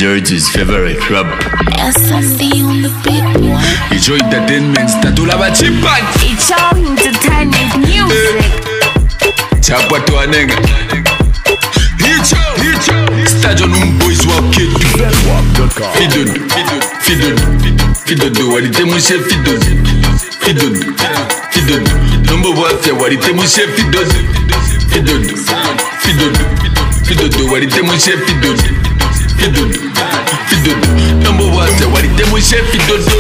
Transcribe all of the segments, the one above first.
majority's favorite rap. SMB on the beat, boy. Icho entertainment, statula bachipan. Icho entertainment music. Chapa to anenga. Icho. Stadio num boys walk it. Fidodo, walite mushe fidodo. Number one, walite mushe fidodo. Fidodo, walite mushe fidodo. Number one, walite mushe fidodo.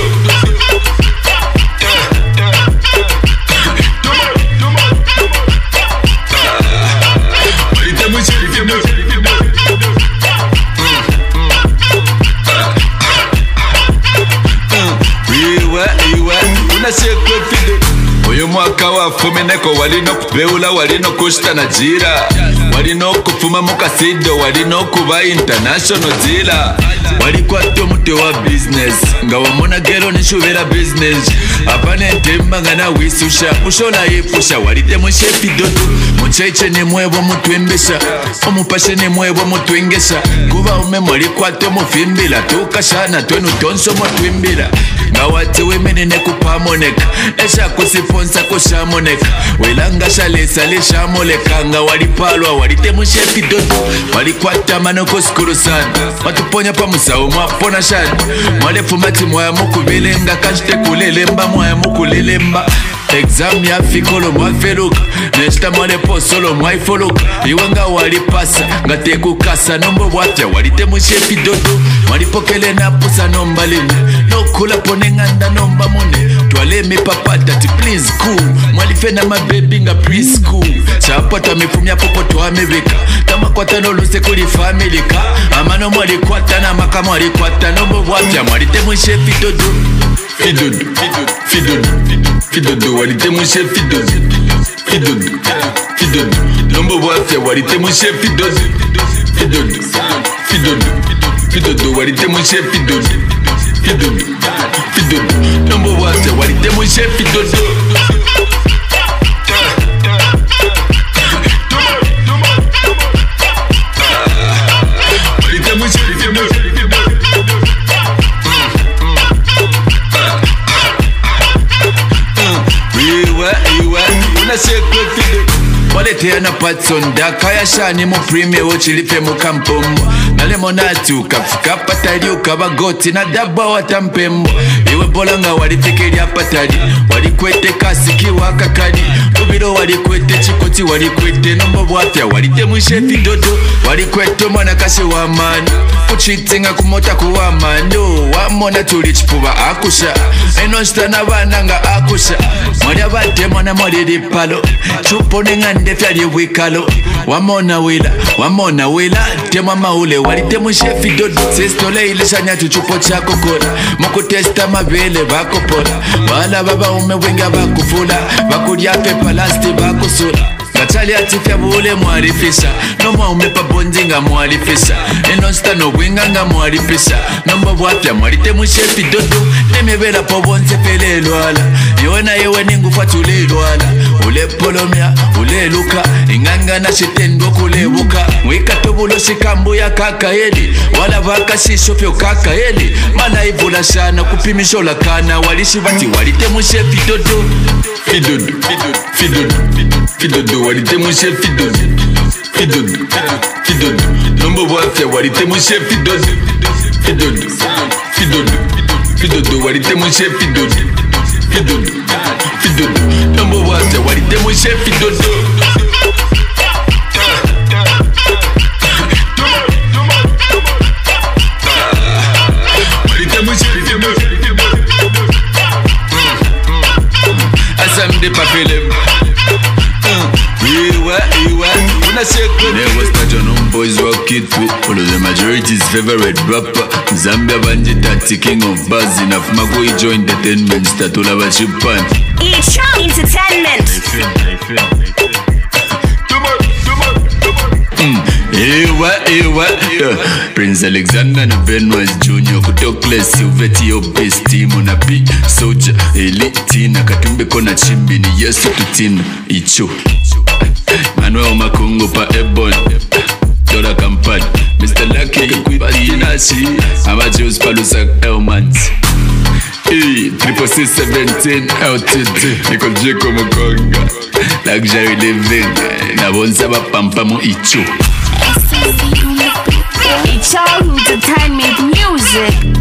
Uyu mwaka wafumineko walino kubeula walino kushita na jira walino kufuma mukasido walino kuba international jira walikuwa tomuti wa business nga wamona gero nishubera business apane temba ngana wisusha ushola yepusha walite mushe fidodo mucheche ni mwebo mutwembesha omupashe ni mwebo mutwengesha kuba umemoli kwa tomufimbila tukashana twenu tonso mutwimbila nga wati wemenene kupamoneka esha kusifonsa kushamoneka welanga shalesa leshamoleka nga walipalwa walite mushe fidodo walikwata manoko skuru sana matuponya pa musao mwapona shani mwalefumati mwaya mukubilenga kashite kulelemba mwaya mukulelemba exam ya fikolo mwafeluka neshita mwalepo solo mwaifoluka iwanga walipasa nga tekukasa nombo bwatya walite mushe fidodo mwalipokele napusa nomba lime nokula pone nganda nomba mone twalemi papata ti please cool mwalifena mabebi nga preschool chapata mifumya popo twamebeka tamakwata noluse kuli familika amano mwalikwata na maka mwalikwata nombo bwatya mwalite mushe fidodo Fidodo, walite mushe fidodo. Nombo bwatya walite mushe fidodo. Fidodo, walite mushe fidodo. Nombo bwatya walite mushe fidodo. Walite mushe fidodo. Waleteana patson daka ya shani mu premium ochilipe mu kampombo na lemonatu kafika patali ukabagoti na dabba watampembo iwe bolanga walifikiri apatali walikwete kasiki wakakadi ubiro walikwete chikoti walikwete nombo bwatya walite mushe fidodo walikwete mwana kasi wa mani kuchitinga kumota kuwa mando wamona tuli chipuba akusha eno stana bananga akusha mwali abate mwana mwali lipalo chupone ngande fyali wikalo wamona wila tema maule walite mushe fidodo sistole ilishanya tuchupo chako kola mukutesta mabele bakopola wala baba ume wenga bakufula bakulya pepa lasti bakusula Katali atifya bule mwalifisha Nomwa umepa bondinga mwalifisha Enosta no winga nga mwalifisha Nomba bwapya mwalite mushe fidodo Nemebela po bonse pele lwala Iwena yewe ningu fatule lwala Ule polomya, ule luka Inganga na shitendo kule buka Mwika tobulo shikambu ya kaka heli Wala vaka shishofyo kaka heli Mana ivula shana kupimisho kana Walishi vati walite mushe fidodo Fidodo walite mushe fidodo Nombo bwafya walite mushe fidodo Fidodo walite mushe fidodo Nombo bwafya walite mushe fidodo Walite mushe fidodo Asam de papelem Never start your own boys rock it with follow the majority's favorite rapper Zambia Bandita, king of buzz enough Mago Icho entertainment statula bachipan Icho entertainment Ewa Prince Alexander na Benoist Junior Kutokle Silveti yo best team Una P Soldier Elite na Katumbe kona chimbi ni Yesu tutina Icho Manuel Makungu pa Ebon Dora Kampani Mr. Luck Patinashi, Amadeus Palusak Elmans. 617 LTD, Nicole Jacob Mukonga, Luxury Living, Nabonsaba Pampamo Icho. It's all entertainment music.